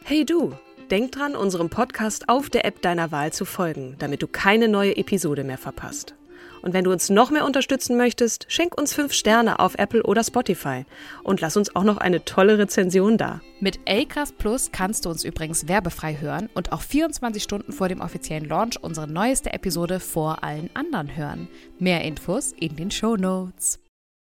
Hey du, denk dran, unserem Podcast auf der App deiner Wahl zu folgen, damit du keine neue Episode mehr verpasst. Und wenn du uns noch mehr unterstützen möchtest, schenk uns 5 Sterne auf Apple oder Spotify und lass uns auch noch eine tolle Rezension da. Mit Acast Plus kannst du uns übrigens werbefrei hören und auch 24 Stunden vor dem offiziellen Launch unsere neueste Episode vor allen anderen hören. Mehr Infos in den Shownotes.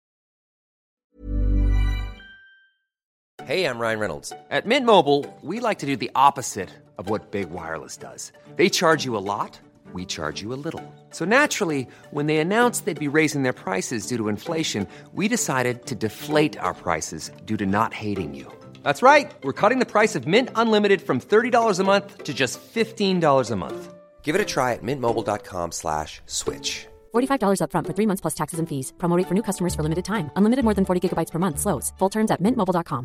Hey, I'm Ryan Reynolds. At Mint Mobile, we like to do the opposite of what Big Wireless does. They charge you a lot. We charge you a little. So naturally, when they announced they'd be raising their prices due to inflation, we decided to deflate our prices due to not hating you. That's right. We're cutting the price of Mint Unlimited from $30 a month to just $15 a month. Give it a try at mintmobile.com/switch. $45 up front for 3 months plus taxes and fees. Promo rate for new customers for limited time. Unlimited more than 40 gigabytes per month. Slows full terms at mintmobile.com.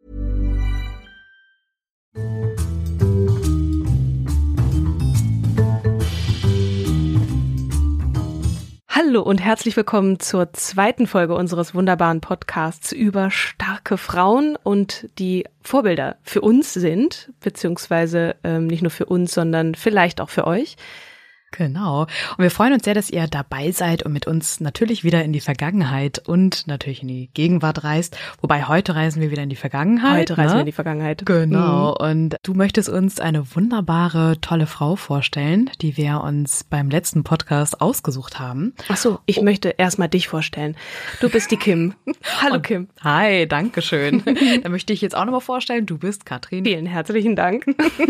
Hallo und herzlich willkommen zur zweiten Folge unseres wunderbaren Podcasts über starke Frauen und die Vorbilder für uns sind, beziehungsweise nicht nur für uns, sondern vielleicht auch für euch. Genau. Und wir freuen uns sehr, dass ihr dabei seid und mit uns natürlich wieder in die Vergangenheit und natürlich in die Gegenwart reist. Wobei heute reisen wir wieder in die Vergangenheit. Heute reisen wir in die Vergangenheit. Genau. Und du möchtest uns eine wunderbare, tolle Frau vorstellen, die wir uns beim letzten Podcast ausgesucht haben. Ach so, ich möchte erstmal dich vorstellen. Du bist die Kim. Hallo Kim. Hi, danke schön. Da möchte ich jetzt auch nochmal vorstellen, du bist Katrin. Vielen herzlichen Dank.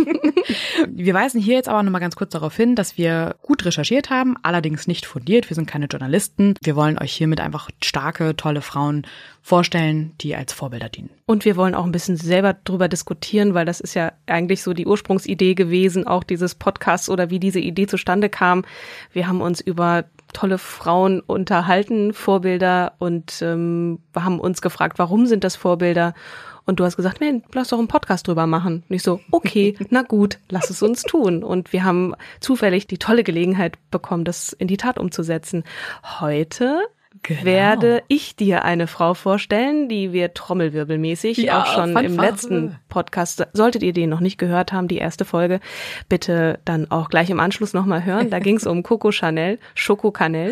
Wir weisen hier jetzt aber nochmal ganz kurz darauf hin, dass wir gut recherchiert haben, allerdings nicht fundiert. Wir sind keine Journalisten. Wir wollen euch hiermit einfach starke, tolle Frauen vorstellen, die als Vorbilder dienen. Und wir wollen auch ein bisschen selber drüber diskutieren, weil das ist ja eigentlich so die Ursprungsidee gewesen, auch dieses Podcasts oder wie diese Idee zustande kam. Wir haben uns über tolle Frauen unterhalten, Vorbilder, und haben uns gefragt, warum sind das Vorbilder? Und du hast gesagt, Mensch, lass doch einen Podcast drüber machen. Und ich so, okay, na gut, lass es uns tun. Und wir haben zufällig die tolle Gelegenheit bekommen, das in die Tat umzusetzen. Heute werde ich dir eine Frau vorstellen, die wir trommelwirbelmäßig auch schon im letzten Podcast, solltet ihr den noch nicht gehört haben, die erste Folge, bitte dann auch gleich im Anschluss nochmal hören. Da ging es um Coco Chanel.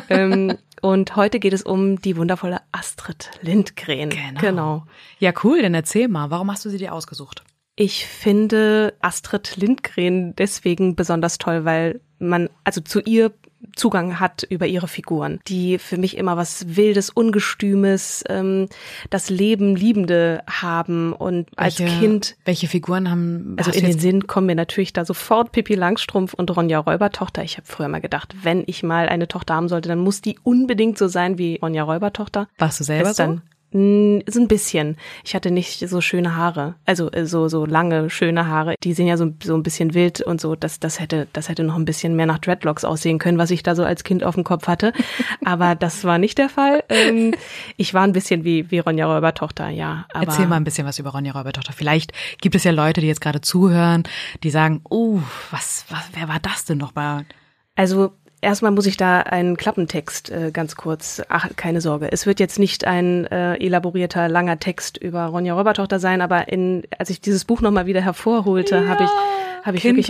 Und heute geht es um die wundervolle Astrid Lindgren. Genau. Ja, cool, dann erzähl mal, warum hast du sie dir ausgesucht? Ich finde Astrid Lindgren deswegen besonders toll, weil man also zu ihr Zugang hat über ihre Figuren, die für mich immer was Wildes, Ungestümes, das Leben Liebende haben. Und als Kind... Welche Figuren haben... Also in den Sinn kommen mir natürlich da sofort Pippi Langstrumpf und Ronja Räubertochter. Ich habe früher mal gedacht, wenn ich mal eine Tochter haben sollte, dann muss die unbedingt so sein wie Ronja Räubertochter. Warst du selber so? So ein bisschen. Ich hatte nicht so schöne Haare, also so lange schöne Haare. Die sind ja so ein bisschen wild und so. Das hätte noch ein bisschen mehr nach Dreadlocks aussehen können, was ich da so als Kind auf dem Kopf hatte. Aber das war nicht der Fall. Ich war ein bisschen wie Ronja Räubertochter, ja. Aber erzähl mal ein bisschen was über Ronja Räubertochter. Vielleicht gibt es ja Leute, die jetzt gerade zuhören, die sagen, wer war das denn nochmal? Also erstmal muss ich da einen Klappentext ganz kurz, keine Sorge. Es wird jetzt nicht ein elaborierter, langer Text über Ronja Räubertochter sein, aber als ich dieses Buch nochmal wieder hervorholte, habe ich wirklich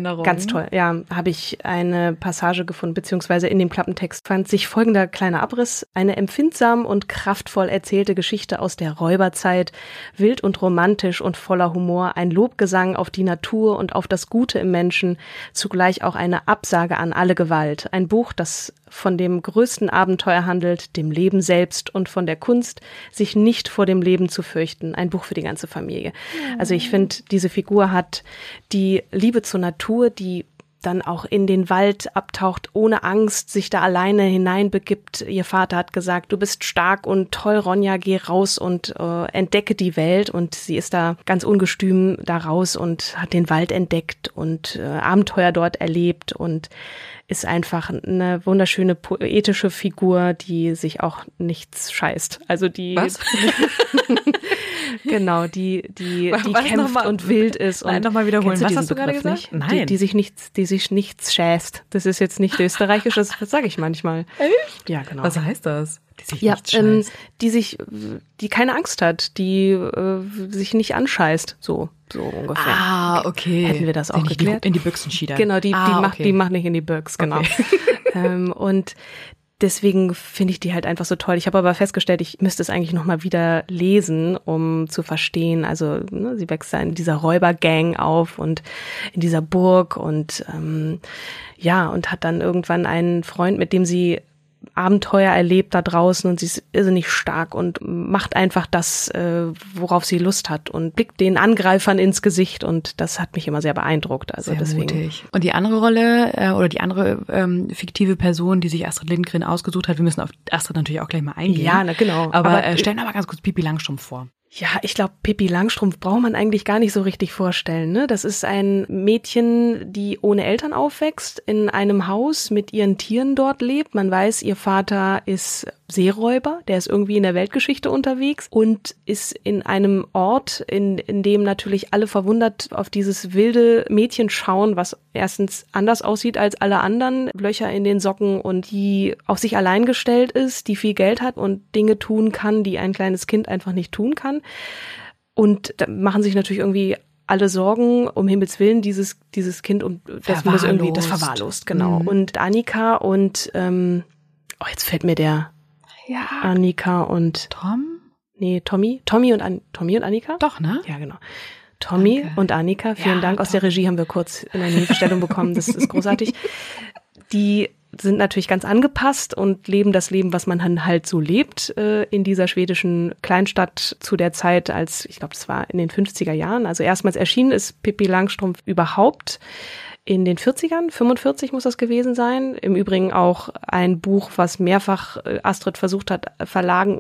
habe ich eine Passage gefunden, beziehungsweise in dem Klappentext fand sich folgender kleiner Abriss: Eine empfindsam und kraftvoll erzählte Geschichte aus der Räuberzeit, wild und romantisch und voller Humor, ein Lobgesang auf die Natur und auf das Gute im Menschen, zugleich auch eine Absage an alle Gewalt. Ein Buch, das von dem größten Abenteuer handelt, dem Leben selbst, und von der Kunst, sich nicht vor dem Leben zu fürchten. Ein Buch für die ganze Familie. Also ich finde, diese Figur hat die Liebe zur Natur, die dann auch in den Wald abtaucht, ohne Angst, sich da alleine hineinbegibt. Ihr Vater hat gesagt, du bist stark und toll, Ronja, geh raus und entdecke die Welt. Und sie ist da ganz ungestüm da raus und hat den Wald entdeckt und Abenteuer dort erlebt und ist einfach eine wunderschöne poetische Figur, die sich auch nichts scheißt. Also die... Was? Genau, die kämpft und wild ist. Nein, nochmal wiederholen. Was hast du gerade gesagt? Nein. Die sich nichts schäst. Das ist jetzt nicht österreichisch, das sage ich manchmal. Echt? Ja, genau. Was heißt das? Die sich nichts scheißt. Die keine Angst hat, die sich nicht anscheißt, so ungefähr. Ah, okay. Hätten wir das auch geklärt? In die Büchsen schiedern. Genau, die macht nicht in die Büchs, genau. Okay. Und deswegen finde ich die halt einfach so toll. Ich habe aber festgestellt, ich müsste es eigentlich nochmal wieder lesen, um zu verstehen. Also sie wächst da in dieser Räubergang auf und in dieser Burg und und hat dann irgendwann einen Freund, mit dem sie Abenteuer erlebt da draußen und sie ist irrsinnig stark und macht einfach das, worauf sie Lust hat und blickt den Angreifern ins Gesicht und das hat mich immer sehr beeindruckt. Also sehr deswegen. Mutig. Und die andere Rolle oder die andere fiktive Person, die sich Astrid Lindgren ausgesucht hat, wir müssen auf Astrid natürlich auch gleich mal eingehen. Ja, genau. Aber stellen wir mal ganz kurz Pippi Langstrumpf vor. Ja, ich glaube, Pippi Langstrumpf braucht man eigentlich gar nicht so richtig vorstellen, ne? Das ist ein Mädchen, die ohne Eltern aufwächst, in einem Haus mit ihren Tieren dort lebt. Man weiß, ihr Vater ist Seeräuber, der ist irgendwie in der Weltgeschichte unterwegs und ist in einem Ort, in dem natürlich alle verwundert auf dieses wilde Mädchen schauen, was erstens anders aussieht als alle anderen, Löcher in den Socken und die auf sich allein gestellt ist, die viel Geld hat und Dinge tun kann, die ein kleines Kind einfach nicht tun kann. Und da machen sich natürlich irgendwie alle Sorgen, um Himmels Willen, dieses Kind und das verwahrlost, genau. Mhm. Und Annika und jetzt fällt mir der Annika und Tommy und Annika? Doch, ne? Ja, genau. Tommy und Annika, vielen Dank. Aus der Regie haben wir kurz in eine Hilfestellung bekommen. Das ist großartig. Die sind natürlich ganz angepasst und leben das Leben, was man dann halt so lebt, in dieser schwedischen Kleinstadt zu der Zeit, als, ich glaube, das war in den 50er Jahren. Also erstmals erschienen ist Pippi Langstrumpf überhaupt in den 40ern, 45 muss das gewesen sein. Im Übrigen auch ein Buch, was mehrfach Astrid versucht hat, Verlagen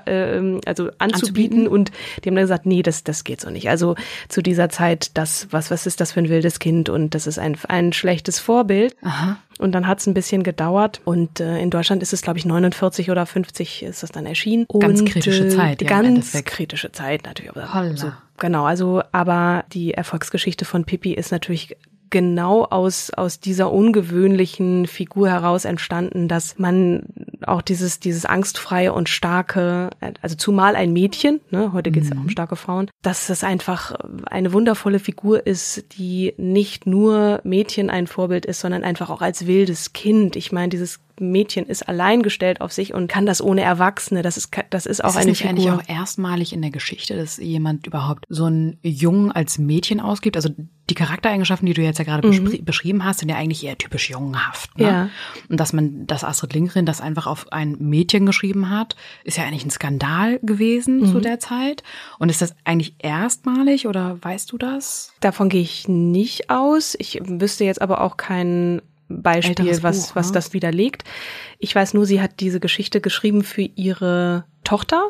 anzubieten. Und die haben dann gesagt, nee, das geht so nicht. Also zu dieser Zeit, was ist das für ein wildes Kind? Und das ist ein schlechtes Vorbild. Aha. Und dann hat es ein bisschen gedauert. Und in Deutschland ist es, glaube ich, 49 oder 50 ist das dann erschienen. Ganz kritische Zeit. Ganz kritische Zeit natürlich. So, genau, also aber die Erfolgsgeschichte von Pippi ist natürlich genau aus dieser ungewöhnlichen Figur heraus entstanden, dass man auch dieses angstfreie und starke, also zumal ein Mädchen, ne, heute geht es ja auch um starke Frauen, dass das einfach eine wundervolle Figur ist, die nicht nur Mädchen ein Vorbild ist, sondern einfach auch als wildes Kind. Ich meine, dieses Mädchen ist alleingestellt auf sich und kann das ohne Erwachsene. Das ist auch eine Figur. Eigentlich auch erstmalig in der Geschichte, dass jemand überhaupt so einen Jungen als Mädchen ausgibt. Also die Charaktereigenschaften, die du jetzt ja gerade beschrieben hast, sind ja eigentlich eher typisch jungenhaft. Ne? Ja. Und dass Astrid Lindgren das einfach auf ein Mädchen geschrieben hat, ist ja eigentlich ein Skandal gewesen zu der Zeit. Und ist das eigentlich erstmalig oder weißt du das? Davon gehe ich nicht aus. Ich wüsste jetzt aber auch kein Beispiel, was das widerlegt. Ich weiß nur, sie hat diese Geschichte geschrieben für ihre Tochter.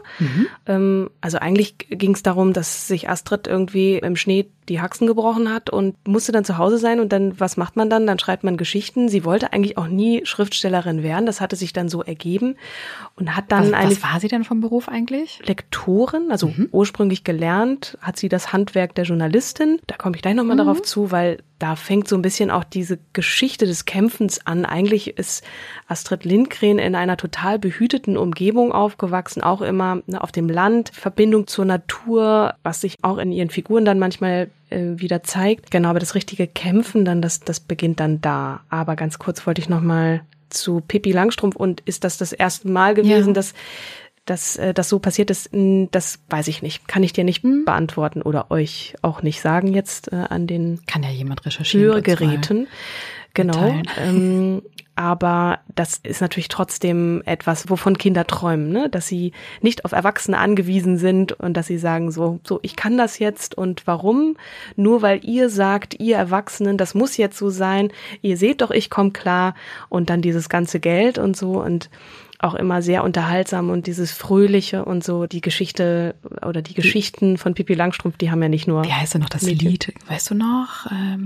Also eigentlich ging es darum, dass sich Astrid irgendwie im Schnee die Haxen gebrochen hat und musste dann zu Hause sein und dann, was macht man dann? Dann schreibt man Geschichten. Sie wollte eigentlich auch nie Schriftstellerin werden. Das hatte sich dann so ergeben und hat dann was war sie denn vom Beruf eigentlich? Lektorin, also ursprünglich gelernt, hat sie das Handwerk der Journalistin. Da komme ich gleich nochmal darauf zu, weil da fängt so ein bisschen auch diese Geschichte des Kämpfens an. Eigentlich ist Astrid Lindgren in einer total behüteten Umgebung aufgewachsen, auch immer auf dem Land, Verbindung zur Natur, was sich auch in ihren Figuren dann manchmal wieder zeigt. Genau, aber das richtige Kämpfen dann, das beginnt dann da. Aber ganz kurz wollte ich nochmal zu Pippi Langstrumpf und ist das erste Mal gewesen, dass das so passiert ist, das weiß ich nicht. Kann ich dir nicht beantworten oder euch auch nicht sagen jetzt an den kann ja jemand recherchieren. Hörgeräten. Genau. Aber das ist natürlich trotzdem etwas, wovon Kinder träumen, ne? Dass sie nicht auf Erwachsene angewiesen sind und dass sie sagen so, ich kann das jetzt und warum? Nur weil ihr sagt, ihr Erwachsenen, das muss jetzt so sein, ihr seht doch, ich komme klar und dann dieses ganze Geld und so und auch immer sehr unterhaltsam und dieses Fröhliche und so, die Geschichte oder die Geschichten von Pippi Langstrumpf, die haben ja nicht nur... Wie heißt denn noch das Lied? Weißt du noch?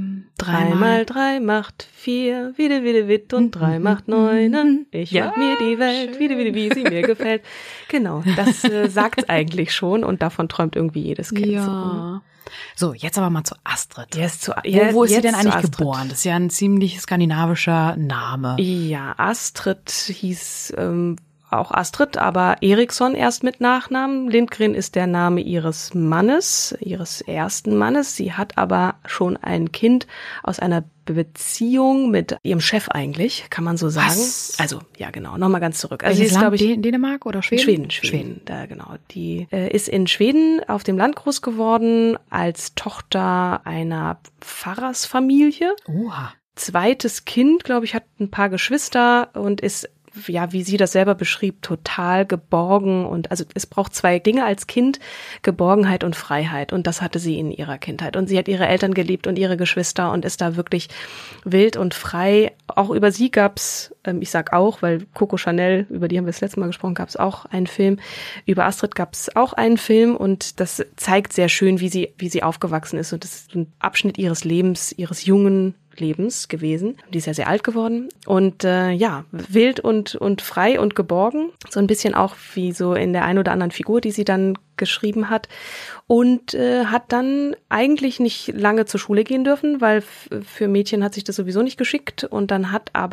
3 mal 3 macht 4, wieder, witt und 3 macht 9. Ich mag mir die Welt, wieder, wie sie mir gefällt. Genau, das sagt's eigentlich schon und davon träumt irgendwie jedes Kind. Ja. So, jetzt aber mal zu Astrid. Wo ist sie denn eigentlich geboren? Das ist ja ein ziemlich skandinavischer Name. Ja, Astrid hieß auch Astrid, aber Eriksson erst mit Nachnamen. Lindgren ist der Name ihres Mannes, ihres ersten Mannes. Sie hat aber schon ein Kind aus einer Beziehung mit ihrem Chef eigentlich, kann man so sagen. Was? Also, ja genau, nochmal ganz zurück. Also Welches sie ist, Land? glaube ich, Dänemark oder Schweden? Schweden. Da, genau. Die ist in Schweden auf dem Land groß geworden als Tochter einer Pfarrersfamilie. Oha. Zweites Kind, glaube ich, hat ein paar Geschwister und ist, ja, wie sie das selber beschrieb, total geborgen. Und also es braucht 2 Dinge als Kind, Geborgenheit und Freiheit. Und das hatte sie in ihrer Kindheit. Und sie hat ihre Eltern geliebt und ihre Geschwister und ist da wirklich wild und frei. Auch über sie gab's, ich sag auch, weil Coco Chanel, über die haben wir das letzte Mal gesprochen, gab's auch einen Film. Über Astrid gab's auch einen Film und das zeigt sehr schön, wie sie aufgewachsen ist. Und das ist ein Abschnitt ihres Lebens, ihres jungen Lebens gewesen. Die ist ja sehr alt geworden und wild und frei und geborgen. So ein bisschen auch wie so in der ein oder anderen Figur, die sie dann geschrieben hat. Und hat dann eigentlich nicht lange zur Schule gehen dürfen, weil für Mädchen hat sich das sowieso nicht geschickt. Und dann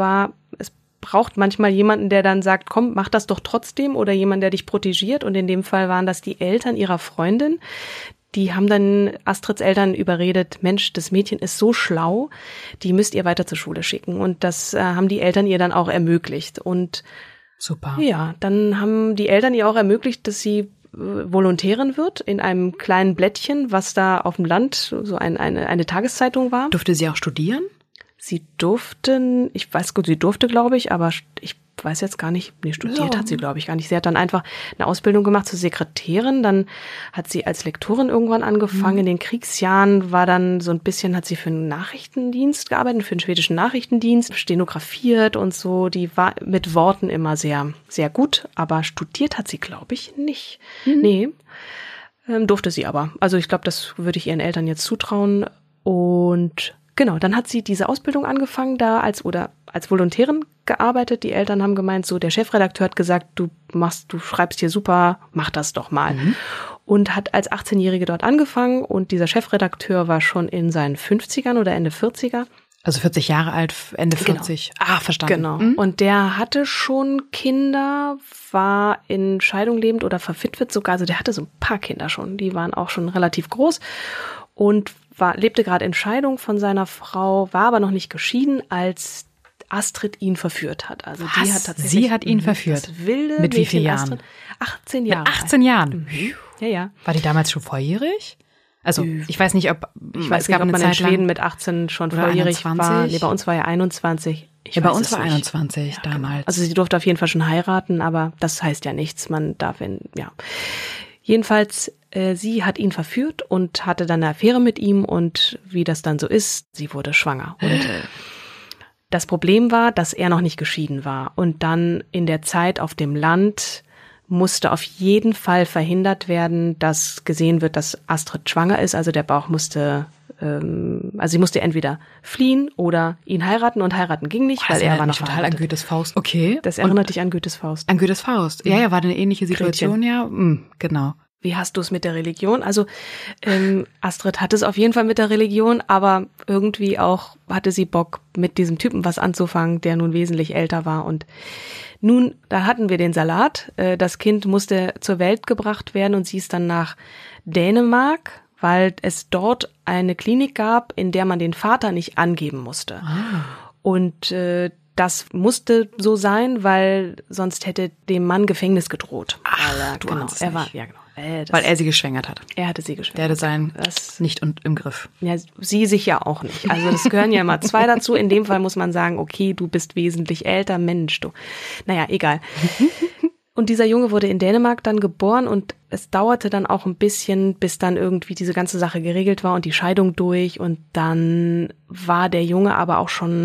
es braucht manchmal jemanden, der dann sagt, komm, mach das doch trotzdem, oder jemand, der dich protegiert. Und in dem Fall waren das die Eltern ihrer Freundin. Die haben dann Astrids Eltern überredet, Mensch, das Mädchen ist so schlau, die müsst ihr weiter zur Schule schicken. Und das haben die Eltern ihr dann auch ermöglicht. Und super. Ja, dann haben die Eltern ihr auch ermöglicht, dass sie Volontärin wird in einem kleinen Blättchen, was da auf dem Land so eine Tageszeitung war. Durfte sie auch studieren? Sie durfte, glaube ich, aber ich weiß jetzt gar nicht, studiert hat sie, glaube ich, gar nicht. Sie hat dann einfach eine Ausbildung gemacht zur Sekretärin, dann hat sie als Lektorin irgendwann angefangen. In den Kriegsjahren war dann so ein bisschen, hat sie für einen Nachrichtendienst gearbeitet, für den schwedischen Nachrichtendienst, stenografiert und so. Die war mit Worten immer sehr, sehr gut, aber studiert hat sie, glaube ich, nicht. Nee, durfte sie aber. Also ich glaube, das würde ich ihren Eltern jetzt zutrauen. Und genau, dann hat sie diese Ausbildung angefangen, da als Volontärin gearbeitet. Die Eltern haben gemeint, so der Chefredakteur hat gesagt, du schreibst hier super, mach das doch mal. Und hat als 18-Jährige dort angefangen und dieser Chefredakteur war schon in seinen 50ern oder Ende 40er. Also 40 Jahre alt, Ende 40. Genau. Ah, verstanden. Genau. Und der hatte schon Kinder, war in Scheidung lebend oder verwitwet sogar. Also der hatte so ein paar Kinder schon. Die waren auch schon relativ groß und lebte gerade in Scheidung von seiner Frau, war aber noch nicht geschieden, als Astrid ihn verführt hat. Also was? Die hat tatsächlich. Sie hat ihn verführt. Das wilde mit wie vielen Jahren? Astrid, 18 Jahre. Mit 18 Jahren? Ja, ja. War die damals schon volljährig? Also ich weiß nicht, ob man in Schweden mit 18 schon volljährig war. Nee, bei uns war ja 21. Bei uns war 21 damals. Genau. Also sie durfte auf jeden Fall schon heiraten, aber das heißt ja nichts. Man darf Jedenfalls, sie hat ihn verführt und hatte dann eine Affäre mit ihm und wie das dann so ist, sie wurde schwanger. Und das Problem war, dass er noch nicht geschieden war. Und dann in der Zeit auf dem Land musste auf jeden Fall verhindert werden, dass gesehen wird, dass Astrid schwanger ist. Also der Bauch musste, sie musste entweder fliehen oder ihn heiraten. Und heiraten ging nicht, weil er war noch total an Goethes Faust. Okay. Das erinnert dich an Goethes Faust. An Goethes Faust. Ja, war eine ähnliche Situation, Gretchen. Ja. Genau. Wie hast du es mit der Religion? Also Astrid hatte es auf jeden Fall mit der Religion, aber irgendwie auch hatte sie Bock, mit diesem Typen was anzufangen, der nun wesentlich älter war. Und nun, da hatten wir den Salat. Das Kind musste zur Welt gebracht werden und sie ist dann nach Dänemark, weil es dort eine Klinik gab, in der man den Vater nicht angeben musste. Und das musste so sein, weil sonst hätte dem Mann Gefängnis gedroht. Weil er sie geschwängert hat. Er hatte sie geschwängert. Der hatte sein nicht im Griff. Ja, sie sich ja auch nicht. Also das gehören ja immer 2 dazu. In dem Fall muss man sagen, okay, du bist wesentlich älter, Mensch, du. Naja, egal. Und dieser Junge wurde in Dänemark dann geboren und es dauerte dann auch ein bisschen, bis dann irgendwie diese ganze Sache geregelt war und die Scheidung durch. Und dann war der Junge aber auch schon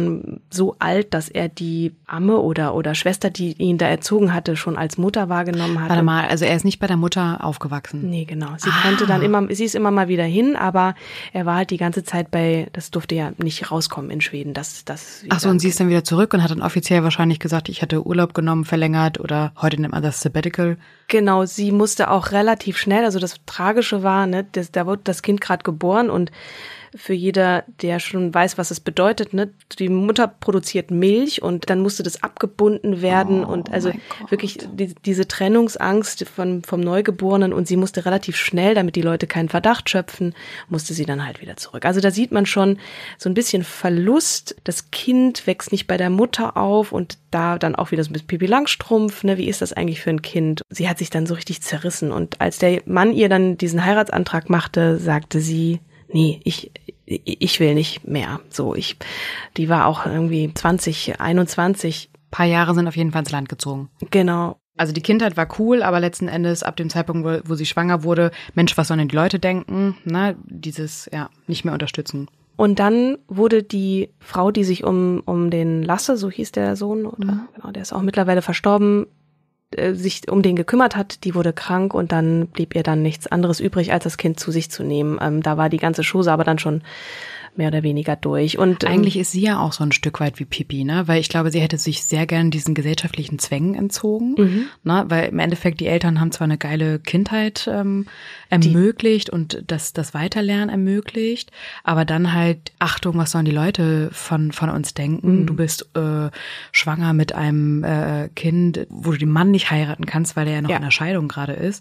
so alt, dass er die Amme oder Schwester, die ihn da erzogen hatte, schon als Mutter wahrgenommen hat. Warte mal, also er ist nicht bei der Mutter aufgewachsen? Nee, genau. Sie ist immer mal wieder hin, aber er war halt die ganze Zeit das durfte ja nicht rauskommen in Schweden. Ach so, und sie ist dann wieder zurück und hat dann offiziell wahrscheinlich gesagt, ich hatte Urlaub genommen, verlängert oder heute nennt man das Sabbatical. Genau, sie musste auch relativ schnell, also das Tragische war, ne, da wurde das Kind gerade geboren und für jeder, der schon weiß, was es bedeutet, ne, die Mutter produziert Milch und dann musste das abgebunden werden und also wirklich diese Trennungsangst vom Neugeborenen und sie musste relativ schnell, damit die Leute keinen Verdacht schöpfen, musste sie dann halt wieder zurück. Also da sieht man schon so ein bisschen Verlust. Das Kind wächst nicht bei der Mutter auf und da dann auch wieder so ein bisschen Pippi Langstrumpf, ne, wie ist das eigentlich für ein Kind? Sie hat sich dann so richtig zerrissen und als der Mann ihr dann diesen Heiratsantrag machte, sagte sie, nee, ich will nicht mehr. Die war auch irgendwie 20, 21. Ein paar Jahre sind auf jeden Fall ins Land gezogen. Genau. Also die Kindheit war cool, aber letzten Endes ab dem Zeitpunkt, wo sie schwanger wurde, Mensch, was sollen denn die Leute denken? Ne, nicht mehr unterstützen. Und dann wurde die Frau, die sich um den Lasse, so hieß der Sohn, oder genau, der ist auch mittlerweile verstorben, sich um den gekümmert hat, die wurde krank und dann blieb ihr dann nichts anderes übrig, als das Kind zu sich zu nehmen. Da war die ganze Chose aber dann schon mehr oder weniger durch. Und eigentlich ist sie ja auch so ein Stück weit wie Pippi, ne? Weil ich glaube, sie hätte sich sehr gern diesen gesellschaftlichen Zwängen entzogen, ne? Weil im Endeffekt die Eltern haben zwar eine geile Kindheit ermöglicht und das Weiterlernen ermöglicht, aber dann halt, Achtung, was sollen die Leute von uns denken? Du bist schwanger mit einem Kind, wo du den Mann nicht heiraten kannst, weil der ja noch in der Scheidung gerade ist.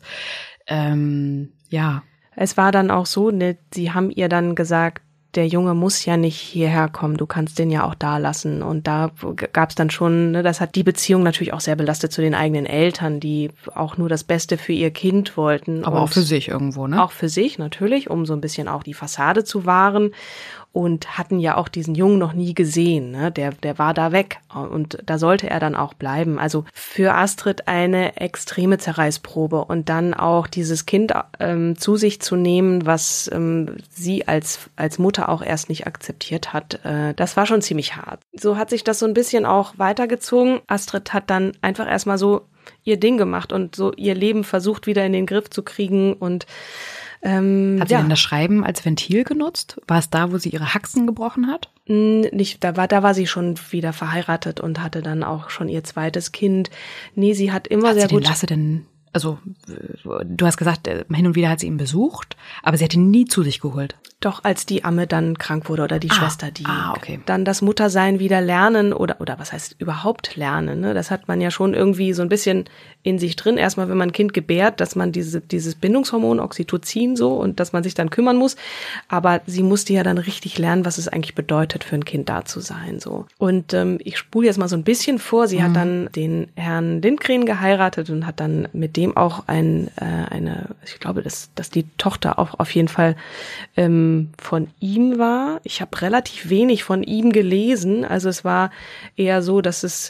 Es war dann auch so, ne, sie haben ihr dann gesagt, der Junge muss ja nicht hierher kommen, du kannst den ja auch da lassen. Und da gab es dann schon, ne, das hat die Beziehung natürlich auch sehr belastet zu den eigenen Eltern, die auch nur das Beste für ihr Kind wollten. Aber auch für sich irgendwo, ne? Auch für sich natürlich, um so ein bisschen auch die Fassade zu wahren. Und hatten ja auch diesen Jungen noch nie gesehen, ne? Der war da weg und da sollte er dann auch bleiben. Also für Astrid eine extreme Zerreißprobe und dann auch dieses Kind zu sich zu nehmen, was sie als Mutter auch erst nicht akzeptiert hat. Das war schon ziemlich hart. So hat sich das so ein bisschen auch weitergezogen. Astrid hat dann einfach erstmal so ihr Ding gemacht und so ihr Leben versucht wieder in den Griff zu kriegen und hat sie denn das Schreiben als Ventil genutzt? War es da, wo sie ihre Haxen gebrochen hat? Nicht, da war sie schon wieder verheiratet und hatte dann auch schon ihr zweites Kind. Nee, sie hat immer sehr gut. Lasse denn, also du hast gesagt, hin und wieder hat sie ihn besucht, aber sie hat ihn nie zu sich geholt. Doch, als die Amme dann krank wurde oder die Schwester, die okay. Dann das Muttersein wieder lernen oder was heißt überhaupt lernen, ne? Das hat man ja schon irgendwie so ein bisschen in sich drin. Erstmal, wenn man ein Kind gebärt, dass man dieses Bindungshormon Oxytocin so und dass man sich dann kümmern muss. Aber sie musste ja dann richtig lernen, was es eigentlich bedeutet, für ein Kind da zu sein, so. Und ich spule jetzt mal so ein bisschen vor. Sie hat dann den Herrn Lindgren geheiratet und hat dann mit dem auch ich glaube, dass die Tochter auch auf jeden Fall von ihm war. Ich habe relativ wenig von ihm gelesen. Also es war eher so, dass es,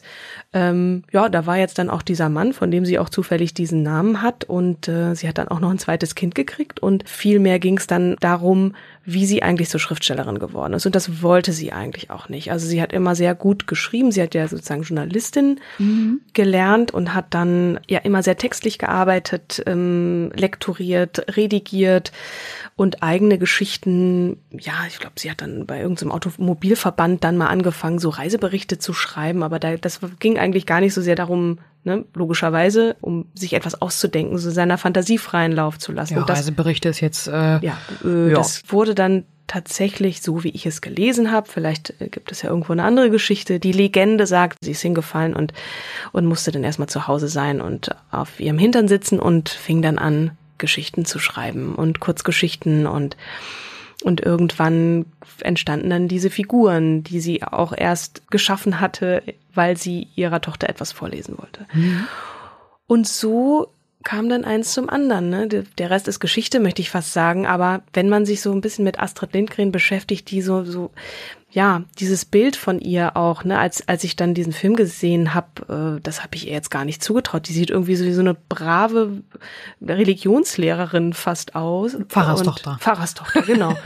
da war jetzt dann auch dieser Mann, von dem sie auch zufällig diesen Namen hat. Und sie hat dann auch noch ein zweites Kind gekriegt. Und viel mehr ging es dann darum, wie sie eigentlich zur Schriftstellerin geworden ist. Und das wollte sie eigentlich auch nicht. Also sie hat immer sehr gut geschrieben. Sie hat ja sozusagen Journalistin gelernt und hat dann ja immer sehr textlich gearbeitet, lektoriert, redigiert und eigene Geschichten. Ja, ich glaube, sie hat dann bei irgendeinem Automobilverband dann mal angefangen, so Reiseberichte zu schreiben. Aber das ging eigentlich gar nicht so sehr darum, ne, logischerweise, um sich etwas auszudenken, so seiner Fantasie freien Lauf zu lassen. Ja, und das, Reiseberichte ist jetzt das wurde dann tatsächlich so, wie ich es gelesen habe. Vielleicht gibt es ja irgendwo eine andere Geschichte. Die Legende sagt, sie ist hingefallen und musste dann erstmal zu Hause sein und auf ihrem Hintern sitzen und fing dann an, Geschichten zu schreiben und Kurzgeschichten und irgendwann entstanden dann diese Figuren, die sie auch erst geschaffen hatte, weil sie ihrer Tochter etwas vorlesen wollte. Und so kam dann eins zum anderen, ne? Der Rest ist Geschichte, möchte ich fast sagen, aber wenn man sich so ein bisschen mit Astrid Lindgren beschäftigt, die so dieses Bild von ihr auch, ne, als ich dann diesen Film gesehen habe, das habe ich ihr jetzt gar nicht zugetraut. Die sieht irgendwie so wie so eine brave Religionslehrerin fast aus. Pfarrerstochter. Pfarrerstochter, genau.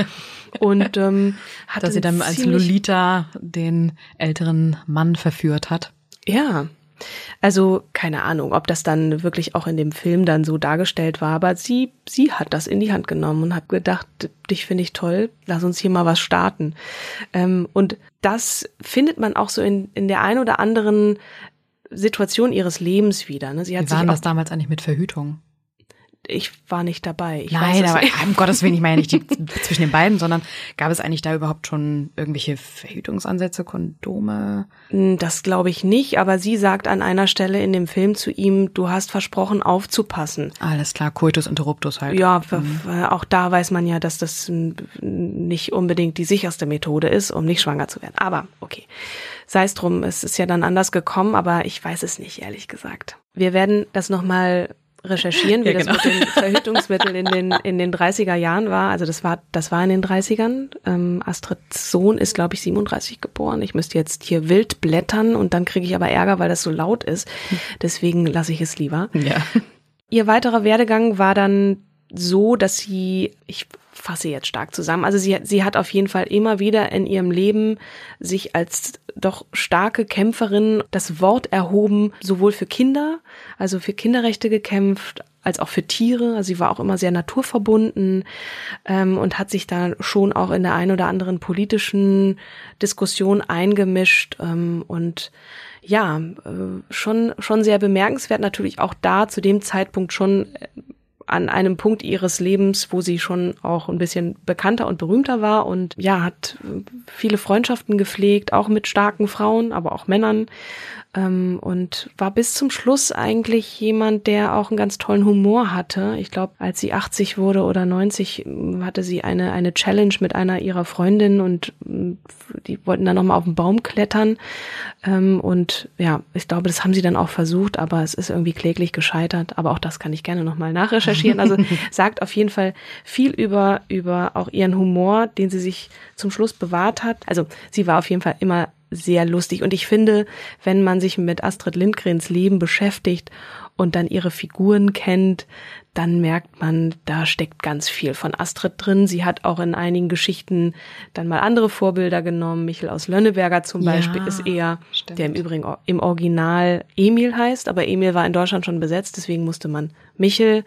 Und hat dass sie dann als Lolita den älteren Mann verführt hat. Ja, also keine Ahnung, ob das dann wirklich auch in dem Film dann so dargestellt war, aber sie hat das in die Hand genommen und hat gedacht, dich finde ich toll, lass uns hier mal was starten. Und das findet man auch so in der ein oder anderen Situation ihres Lebens wieder. Ne? Wie war das damals eigentlich mit Verhütung? Ich war nicht dabei. Nein, aber um Gottes Willen, ich meine nicht die zwischen den beiden, sondern gab es eigentlich da überhaupt schon irgendwelche Verhütungsansätze, Kondome? Das glaube ich nicht, aber sie sagt an einer Stelle in dem Film zu ihm, du hast versprochen aufzupassen. Alles klar, Coitus interruptus halt. Ja, auch da weiß man ja, dass das nicht unbedingt die sicherste Methode ist, um nicht schwanger zu werden. Aber okay, sei es drum, es ist ja dann anders gekommen, aber ich weiß es nicht, ehrlich gesagt. Wir werden das nochmal recherchieren, wie das mit den Verhütungsmitteln in den 30er Jahren war. Also das war in den 30ern. Astrids Sohn ist, glaube ich, 37 geboren. Ich müsste jetzt hier wild blättern und dann kriege ich aber Ärger, weil das so laut ist. Deswegen lasse ich es lieber. Ja. Ihr weiterer Werdegang war dann so, dass sie, ich fasse jetzt stark zusammen, also sie hat auf jeden Fall immer wieder in ihrem Leben sich als doch starke Kämpferin das Wort erhoben, sowohl für Kinder, also für Kinderrechte gekämpft, als auch für Tiere. Also sie war auch immer sehr naturverbunden und hat sich da schon auch in der ein oder anderen politischen Diskussion eingemischt und ja, schon sehr bemerkenswert, natürlich auch da zu dem Zeitpunkt schon an einem Punkt ihres Lebens, wo sie schon auch ein bisschen bekannter und berühmter war und ja, hat viele Freundschaften gepflegt, auch mit starken Frauen, aber auch Männern und war bis zum Schluss eigentlich jemand, der auch einen ganz tollen Humor hatte. Ich glaube, als sie 80 wurde oder 90, hatte sie eine Challenge mit einer ihrer Freundinnen und die wollten dann nochmal auf den Baum klettern und ja, ich glaube, das haben sie dann auch versucht, aber es ist irgendwie kläglich gescheitert, aber auch das kann ich gerne nochmal nachrecherchieren. Also sagt auf jeden Fall viel über auch ihren Humor, den sie sich zum Schluss bewahrt hat. Also sie war auf jeden Fall immer sehr lustig und ich finde, wenn man sich mit Astrid Lindgrens Leben beschäftigt und dann ihre Figuren kennt, dann merkt man, da steckt ganz viel von Astrid drin. Sie hat auch in einigen Geschichten dann mal andere Vorbilder genommen. Michel aus Lönneberger zum Beispiel ist eher, der im Übrigen im Original Emil heißt, aber Emil war in Deutschland schon besetzt, deswegen musste man Michel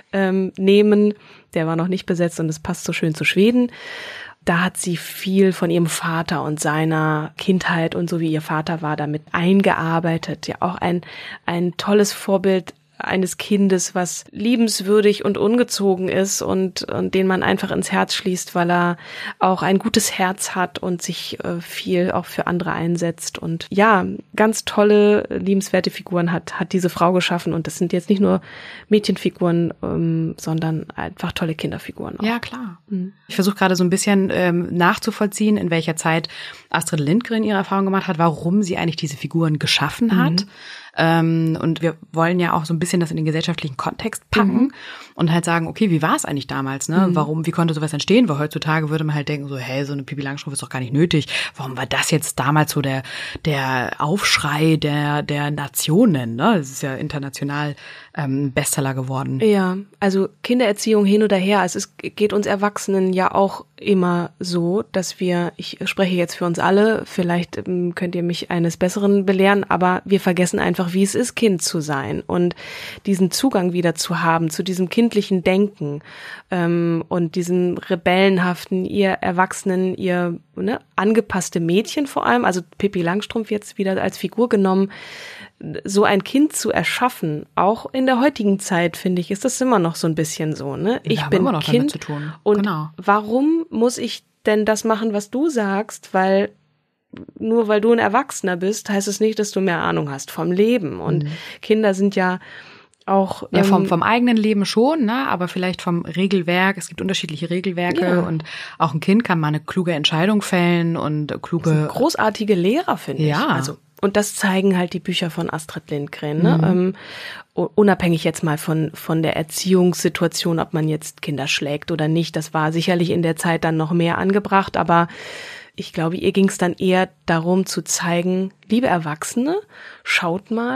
nehmen. Der war noch nicht besetzt und es passt so schön zu Schweden. Da hat sie viel von ihrem Vater und seiner Kindheit und so wie ihr Vater war damit eingearbeitet. Ja, auch ein tolles Vorbild eines Kindes, was liebenswürdig und ungezogen ist und den man einfach ins Herz schließt, weil er auch ein gutes Herz hat und sich viel auch für andere einsetzt. Und ja, ganz tolle, liebenswerte Figuren hat diese Frau geschaffen. Und das sind jetzt nicht nur Mädchenfiguren, sondern einfach tolle Kinderfiguren auch. Ja, klar. Ich versuche gerade so ein bisschen nachzuvollziehen, in welcher Zeit Astrid Lindgren ihre Erfahrung gemacht hat, warum sie eigentlich diese Figuren geschaffen hat. Und wir wollen ja auch so ein bisschen das in den gesellschaftlichen Kontext packen und halt sagen, okay, wie war es eigentlich damals, ne? Wie konnte sowas entstehen? Weil heutzutage würde man halt denken, so, hey, so eine Pippi Langstrumpf ist doch gar nicht nötig. Warum war das jetzt damals so der Aufschrei der Nationen, ne? Das ist ja international Bestseller geworden. Ja, also Kindererziehung hin oder her, also es geht uns Erwachsenen ja auch immer so, dass ich spreche jetzt für uns alle, vielleicht könnt ihr mich eines Besseren belehren, aber wir vergessen einfach, wie es ist, Kind zu sein und diesen Zugang wieder zu haben zu diesem kindlichen Denken und diesem rebellenhaften, ihr Erwachsenen, ihr angepasste Mädchen vor allem, also Pippi Langstrumpf jetzt wieder als Figur genommen, so ein Kind zu erschaffen, auch in der heutigen Zeit, finde ich, ist das immer noch so ein bisschen so, ne? Ich bin immer noch Kind damit zu tun. Und warum muss ich denn das machen, was du sagst? Nur weil du ein Erwachsener bist, heißt es nicht, dass du mehr Ahnung hast vom Leben. Und Kinder sind ja auch vom eigenen Leben schon, ne, aber vielleicht vom Regelwerk. Es gibt unterschiedliche Regelwerke und auch ein Kind kann mal eine kluge Entscheidung fällen und kluge. Das sind großartige Lehrer, finde ich. Also und das zeigen halt die Bücher von Astrid Lindgren, ne? Unabhängig jetzt mal von der Erziehungssituation, ob man jetzt Kinder schlägt oder nicht. Das war sicherlich in der Zeit dann noch mehr angebracht, aber ich glaube, ihr ging es dann eher darum zu zeigen, liebe Erwachsene, schaut mal,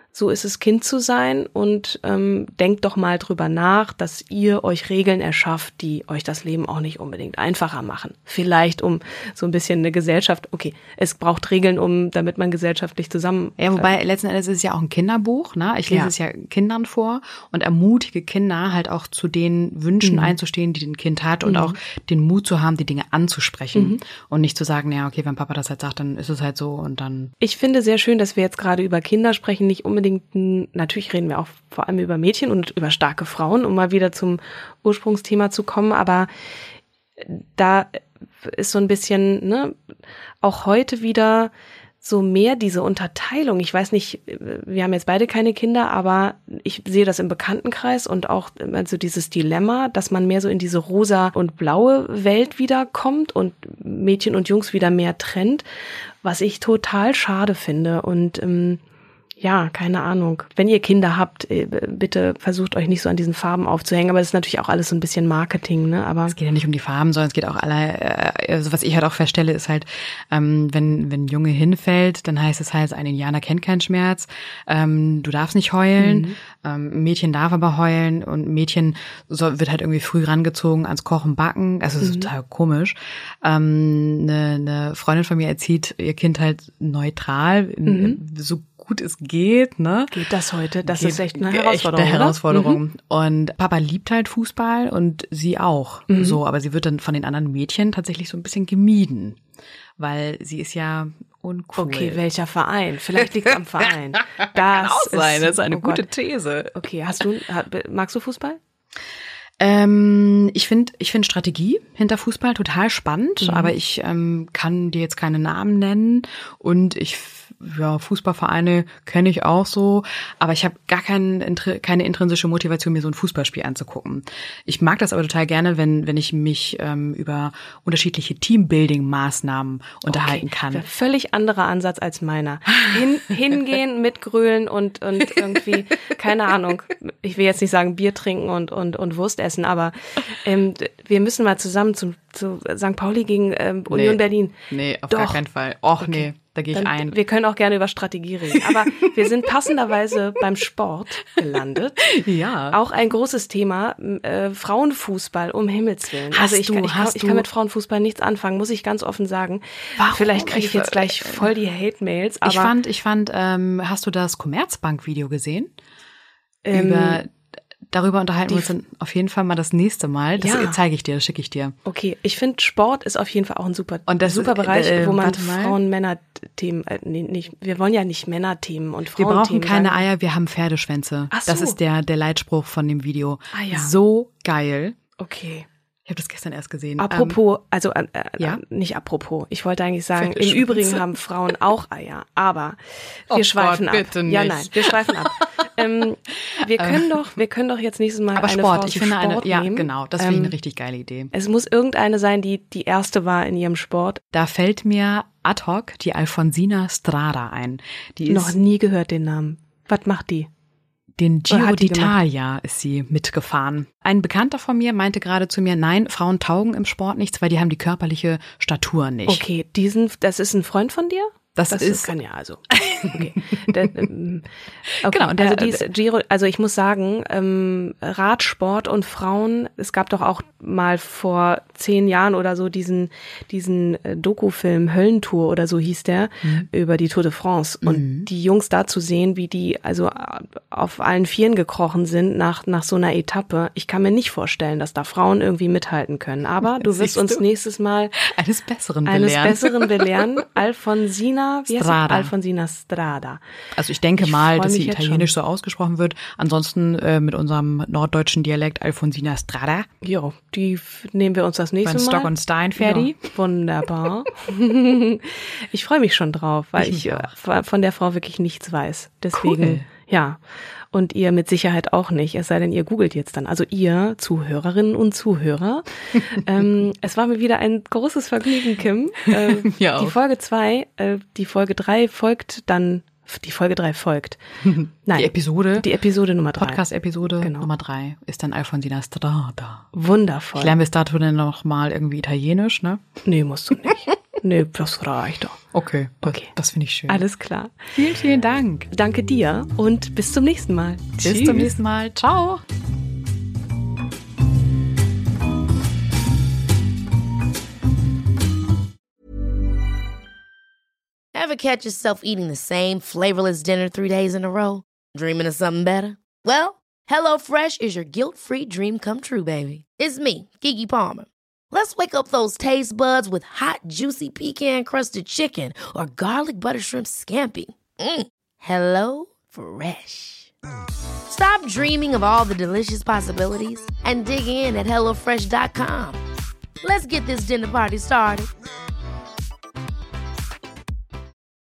so ist es, Kind zu sein und denkt doch mal drüber nach, dass ihr euch Regeln erschafft, die euch das Leben auch nicht unbedingt einfacher machen. Vielleicht um so ein bisschen eine Gesellschaft, okay, es braucht Regeln, damit man gesellschaftlich zusammen... Ja, wobei letzten Endes ist es ja auch ein Kinderbuch, ne? Ich lese es ja Kindern vor und ermutige Kinder halt auch zu den Wünschen einzustehen, die ein Kind hat und auch den Mut zu haben, die Dinge anzusprechen und nicht zu sagen, ja, okay, wenn Papa das halt sagt, dann ist es halt so und dann... Ich finde sehr schön, dass wir jetzt gerade über Kinder sprechen, nicht unbedingt, natürlich reden wir auch vor allem über Mädchen und über starke Frauen, um mal wieder zum Ursprungsthema zu kommen, aber da ist so ein bisschen, ne, auch heute wieder so mehr diese Unterteilung. Ich weiß nicht, wir haben jetzt beide keine Kinder, aber ich sehe das im Bekanntenkreis und auch also dieses Dilemma, dass man mehr so in diese rosa und blaue Welt wiederkommt und Mädchen und Jungs wieder mehr trennt, was ich total schade finde und ja, keine Ahnung. Wenn ihr Kinder habt, bitte versucht euch nicht so an diesen Farben aufzuhängen. Aber das ist natürlich auch alles so ein bisschen Marketing, ne? Aber es geht ja nicht um die Farben, sondern es geht auch also was ich halt auch feststelle, ist halt, wenn ein Junge hinfällt, dann heißt es halt, ein Indianer kennt keinen Schmerz. Du darfst nicht heulen. Ein Mädchen darf aber heulen und ein Mädchen wird halt irgendwie früh rangezogen ans Kochen, Backen. Also das ist total komisch. Eine Freundin von mir erzieht ihr Kind halt neutral, so gut es geht, ne? Geht das heute? Das ist echt eine Herausforderung. Und Papa liebt halt Fußball und sie auch. So, aber sie wird dann von den anderen Mädchen tatsächlich so ein bisschen gemieden, weil sie ist ja uncool. Okay, welcher Verein? Vielleicht liegt es am Verein. Das kann auch sein, das ist eine gute These. Okay, magst du Fußball? Ich finde Strategie hinter Fußball total spannend, aber ich kann dir jetzt keine Namen nennen und Fußballvereine kenne ich auch so, aber ich habe gar keine intrinsische Motivation, mir so ein Fußballspiel anzugucken. Ich mag das aber total gerne, wenn ich mich über unterschiedliche Teambuilding-Maßnahmen unterhalten kann. Okay, völlig anderer Ansatz als meiner. Hingehen, mitgrölen und irgendwie, keine Ahnung, ich will jetzt nicht sagen Bier trinken und Wurst essen, aber wir müssen mal zusammen zu St. Pauli gegen Union Berlin. Nee, auf gar keinen Fall. Och, okay. Nee. Da gehe ich ein. Wir können auch gerne über Strategie reden. Aber wir sind passenderweise beim Sport gelandet. Ja. Auch ein großes Thema, Frauenfußball, um Himmels Willen. Ich kann mit Frauenfußball nichts anfangen, muss ich ganz offen sagen. Warum? Vielleicht kriege ich jetzt gleich voll die Hate-Mails. Aber ich fand, hast du das Commerzbank-Video gesehen? Darüber unterhalten wir uns dann auf jeden Fall mal das nächste Mal. Das zeige ich dir, das schicke ich dir. Okay, ich finde, Sport ist auf jeden Fall auch ein super Bereich, wo man Frauen-Männer-Themen, wir wollen ja nicht Männerthemen und Frauenthemen. Wir brauchen keine Eier, wir haben Pferdeschwänze. Ach so. Das ist der Leitspruch von dem Video. Ah, ja. So geil. Okay. Ich habe das gestern erst gesehen. Apropos, nicht apropos. Ich wollte eigentlich sagen, im Übrigen haben Frauen auch Eier, aber wir schweifen ab. Bitte nicht. Ja, nein, wir schweifen ab. Wir können doch jetzt nächstes Mal eine Frau zum Sport nehmen. Ja, genau, das finde ich eine richtig geile Idee. Es muss irgendeine sein, die erste war in ihrem Sport. Da fällt mir ad hoc die Alfonsina Strada ein. Die ist noch nie gehört, den Namen. Was macht die? Den Giro d'Italia ist sie mitgefahren. Ein Bekannter von mir meinte gerade zu mir, nein, Frauen taugen im Sport nichts, weil die haben die körperliche Statur nicht. Okay, das ist ein Freund von dir? Das kann ja also. Okay. Genau, also die ist Giro, also ich muss sagen, Radsport und Frauen, es gab doch auch mal vor 10 Jahren oder so diesen Dokufilm Höllentour oder so hieß der, über die Tour de France. Und die Jungs da zu sehen, wie die also auf allen Vieren gekrochen sind nach so einer Etappe. Ich kann mir nicht vorstellen, dass da Frauen irgendwie mithalten können. Aber du wirst uns nächstes Mal eines Besseren belehren. Alfonsina Strada. Also ich denke mal, dass sie italienisch so ausgesprochen wird. Ansonsten mit unserem norddeutschen Dialekt Alfonsina Strada. Ja, die nehmen wir uns das nächste Mal. Stock und Stein, Ferdi. Ja, wunderbar. Ich freue mich schon drauf, weil ich von der Frau wirklich nichts weiß. Deswegen, cool. Ja. Und ihr mit Sicherheit auch nicht, es sei denn, ihr googelt jetzt dann. Also ihr Zuhörerinnen und Zuhörer. Es war mir wieder ein großes Vergnügen, Kim. Ja, die Folge 2, die Folge 3 folgt dann. Die Folge 3 folgt. Nein. Die Episode Nummer 3. Podcast-Episode Nummer 3 ist dann Alfonsina Strada. Wundervoll. Ich lerne bis dato dann noch mal irgendwie Italienisch, ne? Nee, musst du nicht. Nee, das reicht doch. Okay, das finde ich schön. Alles klar. Vielen, vielen Dank. Danke dir und bis zum nächsten Mal. Bis zum nächsten Mal. Ciao. Ever catch yourself eating the same flavorless dinner 3 days in a row? Dreaming of something better? Well, HelloFresh is your guilt-free dream come true, baby. It's me, Keke Palmer. Let's wake up those taste buds with hot, juicy pecan-crusted chicken or garlic butter shrimp scampi. Hello Fresh. Stop dreaming of all the delicious possibilities and dig in at HelloFresh.com. Let's get this dinner party started.